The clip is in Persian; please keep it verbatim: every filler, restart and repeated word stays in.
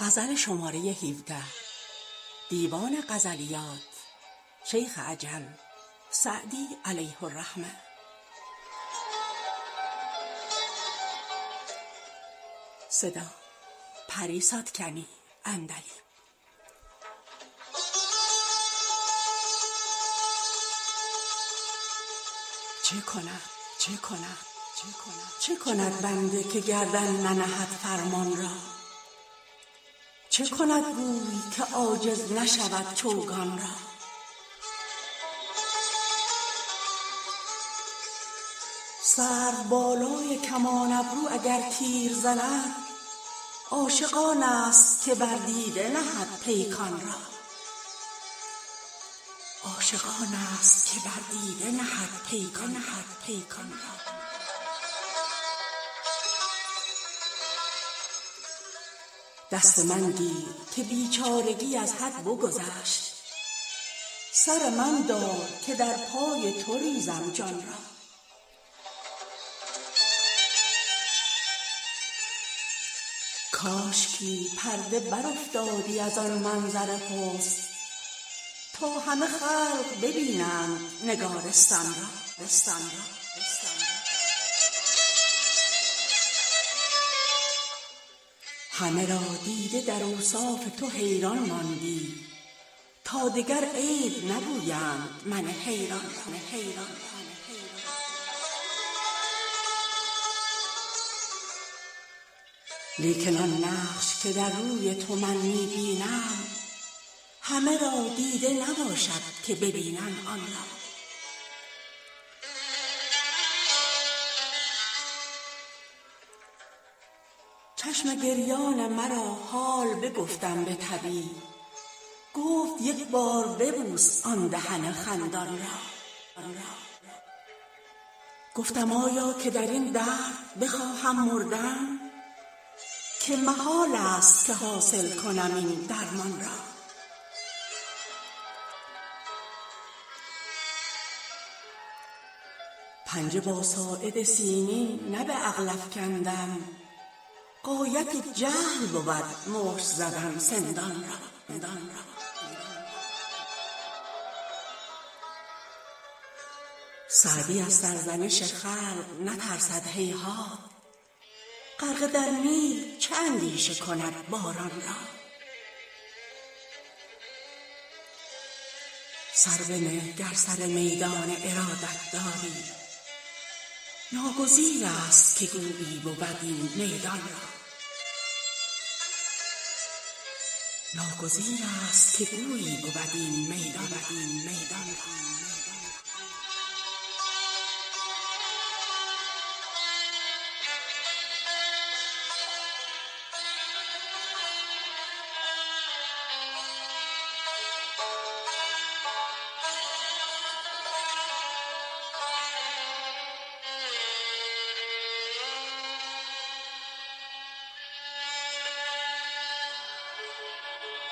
غزل شماره هفده دیوان غزلیات شیخ عجل سعدی علیه الرحمه. صدا پری ساتکنی اندلی. چه کند چه کند چه کند چه کند بنده که گردن ننهد فرمان را؟ چه کند گوی که عاجز نشود چوگان را؟ سرو بالای کمان ابرو اگر تیر زند، عاشق آن است که بر دیده نهد پیکان را. عاشق آن است که بر دیده نهد پیکان نهد پیکان را. دست من گیر که بیچارگی از حد بگذشت، سر من دار که در پای تو ریزم جان را. کاشکی پرده برافتادی از آن منظر حسن، تا همه خلق ببینند نگارستان را رستان را. همه را دیده در اوصاف تو حیران ماندی، تا دگر عیب نگویند من حیران را حیران را. لیکن آن نقش که در روی تو من میبینم، همه را دیده نباشد که ببینند آن را. چشم گریان مرا حال بگفتم به طبیب، گفت یک بار ببوس آن دهن خندان را. گفتم آیا که در این درد بخواهم مردن، که محال است که حاصل کنم این درمان را. پنجه با ساعد سیمین نه به عقل افکندم، غایت جهل بود مشت زدن سندان را. سعدی از سرزنش خلق نترسد هیهات، غرقه در نیل چه اندیشه کند باران را. سر بنه گر سر میدان ارادت داری، ناگزیر است که گویی بود این میدان را. ناگزیر است که گویی بود این میدان را.